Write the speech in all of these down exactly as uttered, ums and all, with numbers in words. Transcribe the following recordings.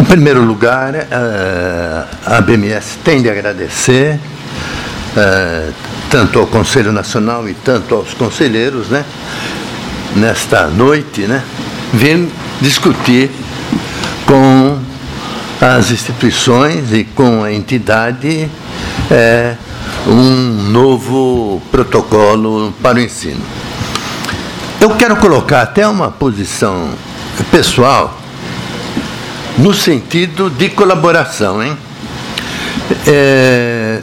primeiro lugar, a B M S tem de agradecer tanto ao Conselho Nacional e tanto aos conselheiros, né, nesta noite, né, vir discutir com as instituições e com a entidade é, um novo protocolo para o ensino. Eu quero colocar até uma posição pessoal no sentido de colaboração, hein? É,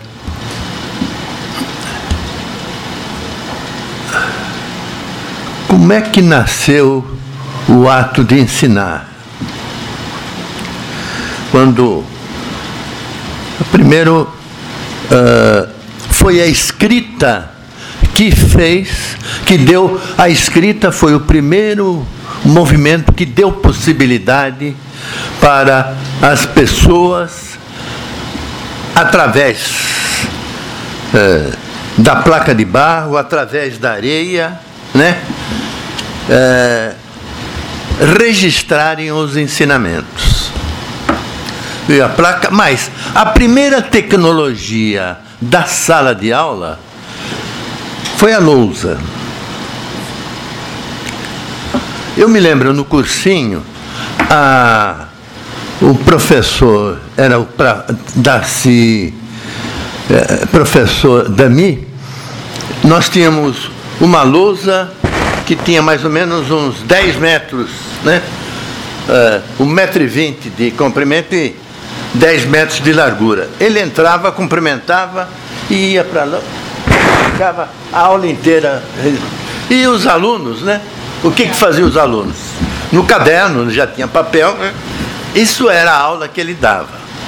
como é que nasceu o ato de ensinar? Quando, primeiro, uh, foi a escrita que fez, que deu, a escrita foi o primeiro movimento que deu possibilidade para as pessoas, através uh, da placa de barro, através da areia, né, uh, registrarem os ensinamentos. E a placa, mas a primeira tecnologia da sala de aula foi a lousa. Eu me lembro no cursinho, a, o professor era o pra, Darcy, é, professor Dami, nós tínhamos uma lousa que tinha mais ou menos uns dez metros, né? Uh, um metro e vinte de comprimento e dez metros de largura. Ele entrava, cumprimentava e ia para lá, ficava a aula inteira. E os alunos, né? O que, que faziam os alunos? No caderno, já tinha papel, né? Isso era a aula que ele dava.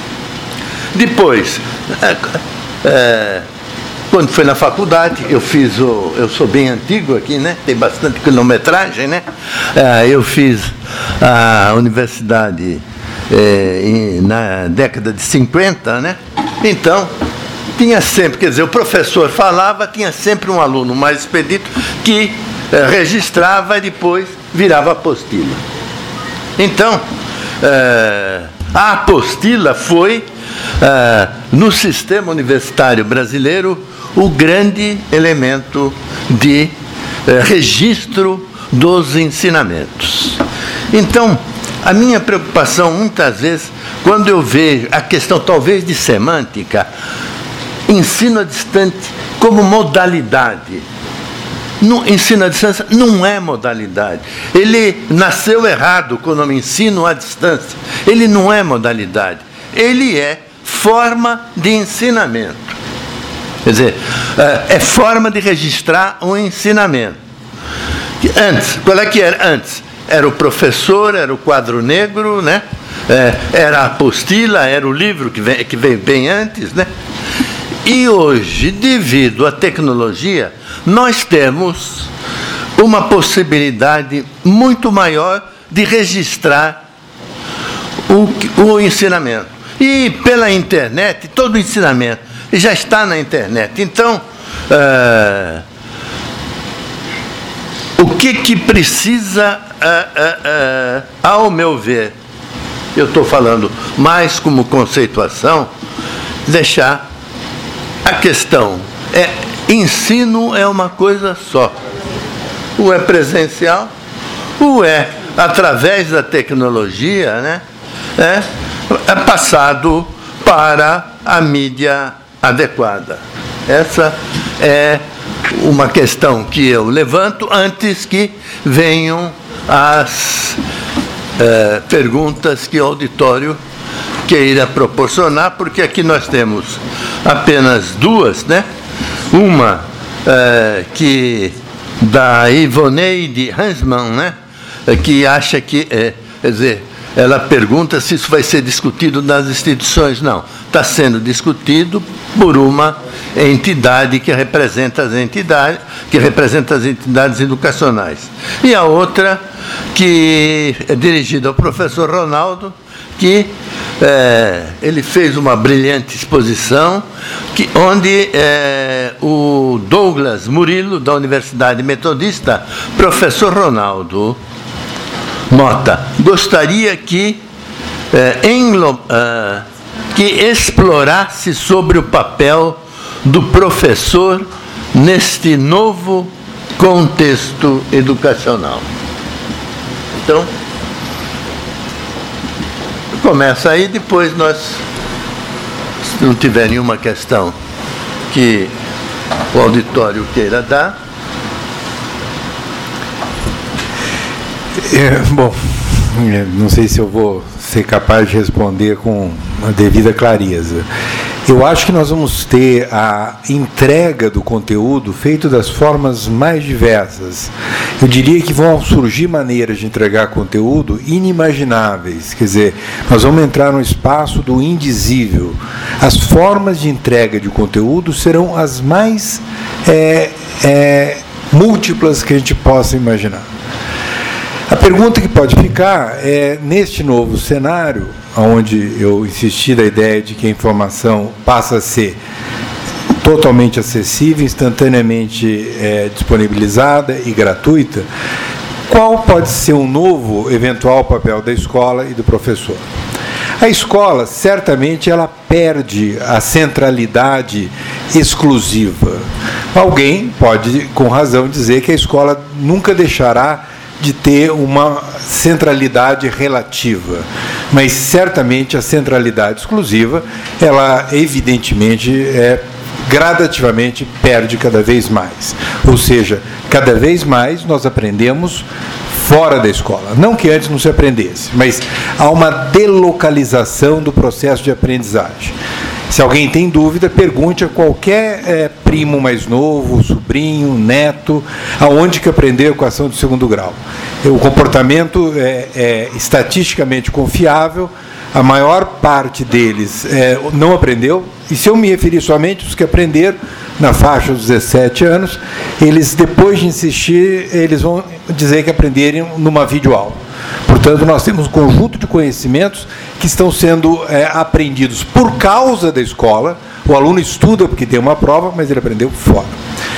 Depois, é, é, quando foi na faculdade, eu fiz o. Eu sou bem antigo aqui, né? Tem bastante quilometragem, né? É, eu fiz a universidade é, em, na década de cinquenta, né? Então, tinha sempre, quer dizer, o professor falava, tinha sempre um aluno mais expedito que é, registrava e depois virava apostila. Então, é, a apostila foi, é, no sistema universitário brasileiro, o grande elemento de eh, registro dos ensinamentos. Então, a minha preocupação, muitas vezes, quando eu vejo a questão, talvez, de semântica, ensino à distância como modalidade. No ensino à distância não é modalidade. Ele nasceu errado com o nome ensino à distância. Ele não é modalidade. Ele é forma de ensinamento. Quer dizer, é forma de registrar um ensinamento. Antes, qual é que era? Antes, era o professor, era o quadro negro, né? É, era a apostila, era o livro que, vem, que veio bem antes, né? E hoje, devido à tecnologia, nós temos uma possibilidade muito maior de registrar o, o ensinamento. E pela internet, todo o ensinamento já está na internet. Então, uh, o que, que precisa, uh, uh, uh, ao meu ver, eu estou falando mais como conceituação, deixar a questão. É, ensino é uma coisa só. Ou é presencial, ou é através da tecnologia, né? É, é passado para a mídia adequada. Essa é uma questão que eu levanto antes que venham as eh, perguntas que o auditório queira proporcionar, porque aqui nós temos apenas duas, né? Uma eh, que da Ivoneide Hansmann, né? Que acha que, eh, quer dizer, ela pergunta se isso vai ser discutido nas instituições. Não, está sendo discutido por uma entidade que representa as entidades, que representa as entidades educacionais. E a outra, que é dirigida ao professor Ronaldo, que é, ele fez uma brilhante exposição, que, onde é, o Douglas Murilo, da Universidade Metodista, professor Ronaldo Mota, gostaria que é, englo, é, que explorasse sobre o papel do professor neste novo contexto educacional. Então, começa aí, depois nós, se não tiver nenhuma questão que o auditório queira dar. É, bom, não sei se eu vou ser capaz de responder com a devida clareza. Eu acho que nós vamos ter a entrega do conteúdo feito das formas mais diversas. Eu diria que vão surgir maneiras de entregar conteúdo inimagináveis. Quer dizer, nós vamos entrar no espaço do indizível. As formas de entrega de conteúdo serão as mais é, é, múltiplas que a gente possa imaginar. A pergunta que pode ficar é, neste novo cenário, onde eu insisti da ideia de que a informação passa a ser totalmente acessível, instantaneamente é, disponibilizada e gratuita, qual pode ser um novo eventual papel da escola e do professor? A escola, certamente, ela perde a centralidade exclusiva. Alguém pode, com razão, dizer que a escola nunca deixará de ter uma centralidade relativa, mas certamente a centralidade exclusiva, ela evidentemente é, gradativamente perde cada vez mais. Ou seja, cada vez mais nós aprendemos fora da escola. Não que antes não se aprendesse, mas há uma delocalização do processo de aprendizagem. Se alguém tem dúvida, pergunte a qualquer é, primo mais novo, sobrinho, neto, aonde que aprendeu a equação de segundo grau. O comportamento é, é estatisticamente confiável, a maior parte deles é, não aprendeu, e se eu me referir somente aos que aprenderam, na faixa dos dezessete anos, eles, depois de insistir, eles vão dizer que aprenderam numa videoaula. Portanto, nós temos um conjunto de conhecimentos que estão sendo é, aprendidos por causa da escola. O aluno estuda porque tem uma prova, mas ele aprendeu fora.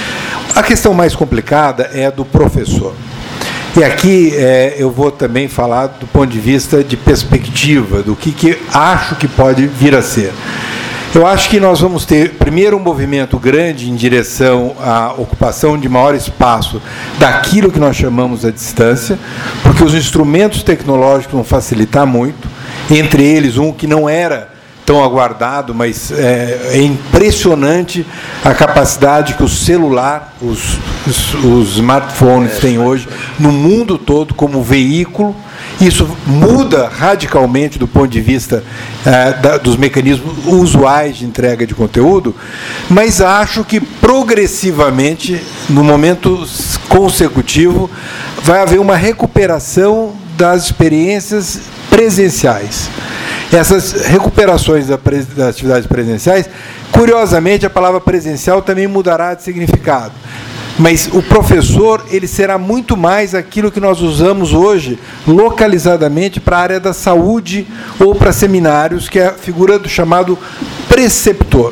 A questão mais complicada é a do professor. E aqui é, eu vou também falar do ponto de vista de perspectiva, do que, que acho que pode vir a ser. Eu acho que nós vamos ter, primeiro, um movimento grande em direção à ocupação de maior espaço daquilo que nós chamamos a distância, porque os instrumentos tecnológicos vão facilitar muito, entre eles um que não era tão aguardado, mas é, é impressionante a capacidade que o celular, os, os, os smartphones têm hoje no mundo todo como veículo. Isso muda radicalmente do ponto de vista eh, da, dos mecanismos usuais de entrega de conteúdo, mas acho que progressivamente, no momento consecutivo, vai haver uma recuperação das experiências presenciais. Essas recuperações da pres, das atividades presenciais, curiosamente, a palavra presencial também mudará de significado. Mas o professor, ele será muito mais aquilo que nós usamos hoje, localizadamente, para a área da saúde ou para seminários, que é a figura do chamado preceptor.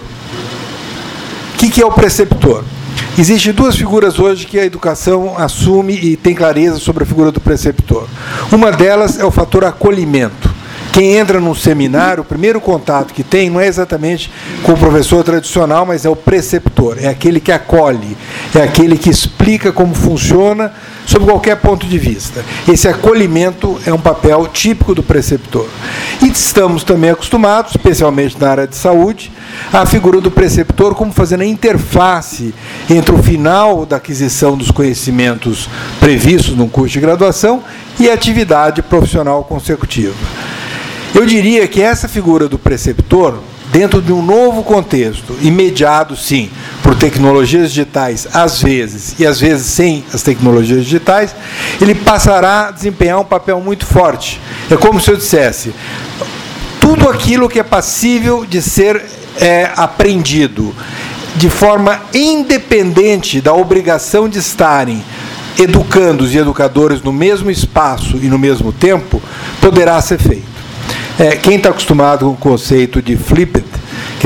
O que, que é o preceptor? Existem duas figuras hoje que a educação assume e tem clareza sobre a figura do preceptor. Uma delas é o fator acolhimento. Quem entra num seminário, o primeiro contato que tem não é exatamente com o professor tradicional, mas é o preceptor, é aquele que acolhe, é aquele que explica como funciona sob qualquer ponto de vista. Esse acolhimento é um papel típico do preceptor. E estamos também acostumados, especialmente na área de saúde, à figura do preceptor como fazendo a interface entre o final da aquisição dos conhecimentos previstos num curso de graduação e a atividade profissional consecutiva. Eu diria que essa figura do preceptor, dentro de um novo contexto, imediado, sim, por tecnologias digitais, às vezes, e às vezes sem as tecnologias digitais, ele passará a desempenhar um papel muito forte. É como se eu dissesse, tudo aquilo que é passível de ser é, aprendido de forma independente da obrigação de estarem educandos e educadores no mesmo espaço e no mesmo tempo, poderá ser feito. É, quem está acostumado com o conceito de flipped, quer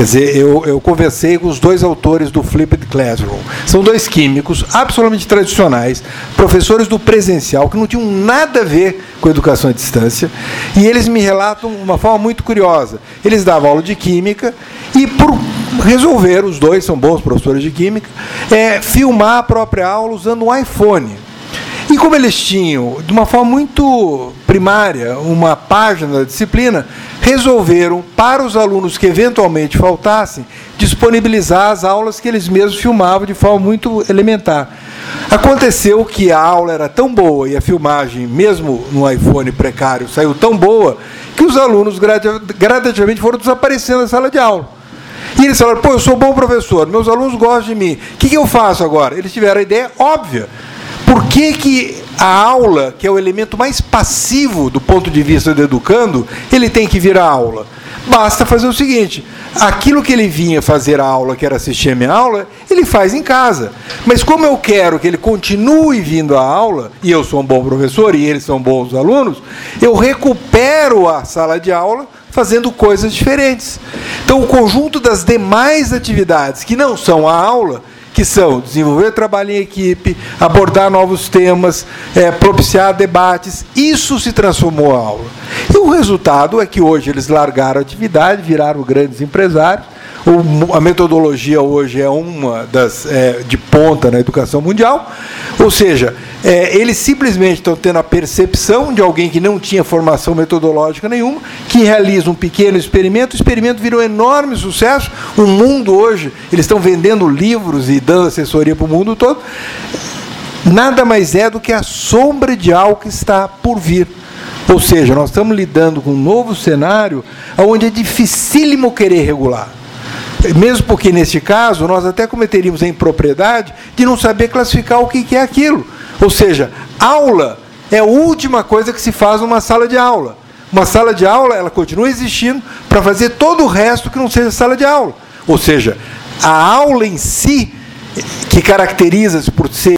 Quer dizer, eu, eu conversei com os dois autores do Flipped Classroom. São dois químicos absolutamente tradicionais, professores do presencial, que não tinham nada a ver com a educação à distância, e eles me relatam uma forma muito curiosa. Eles davam aula de química e, por resolver, os dois são bons professores de química, é, filmar a própria aula usando um iPhone. E como eles tinham, de uma forma muito primária, uma página da disciplina, resolveram, para os alunos que eventualmente faltassem, disponibilizar as aulas que eles mesmos filmavam de forma muito elementar. Aconteceu que a aula era tão boa e a filmagem, mesmo no iPhone precário, saiu tão boa, que os alunos gradativamente foram desaparecendo da sala de aula. E eles falaram, pô, eu sou bom professor, meus alunos gostam de mim, o que, que eu faço agora? Eles tiveram a ideia óbvia. Por que, que a aula, que é o elemento mais passivo do ponto de vista do educando, ele tem que vir à aula? Basta fazer o seguinte, aquilo que ele vinha fazer a aula, que era assistir a minha aula, ele faz em casa. Mas como eu quero que ele continue vindo à aula, e eu sou um bom professor e eles são bons alunos, eu recupero a sala de aula fazendo coisas diferentes. Então, o conjunto das demais atividades que não são a aula, que são desenvolver trabalho em equipe, abordar novos temas, é, propiciar debates, isso se transformou a aula. E o resultado é que hoje eles largaram a atividade, viraram grandes empresários. O, a metodologia hoje é uma das é, de ponta na educação mundial, ou seja, é, eles simplesmente estão tendo a percepção de alguém que não tinha formação metodológica nenhuma, que realiza um pequeno experimento, o experimento virou um enorme sucesso, o mundo hoje, eles estão vendendo livros e dando assessoria para o mundo todo, nada mais é do que a sombra de algo que está por vir. Ou seja, nós estamos lidando com um novo cenário onde é dificílimo querer regular. Mesmo porque, neste caso, nós até cometeríamos a impropriedade de não saber classificar o que é aquilo. Ou seja, aula é a última coisa que se faz numa sala de aula. Uma sala de aula, ela continua existindo para fazer todo o resto que não seja sala de aula. Ou seja, a aula em si, que caracteriza-se por ser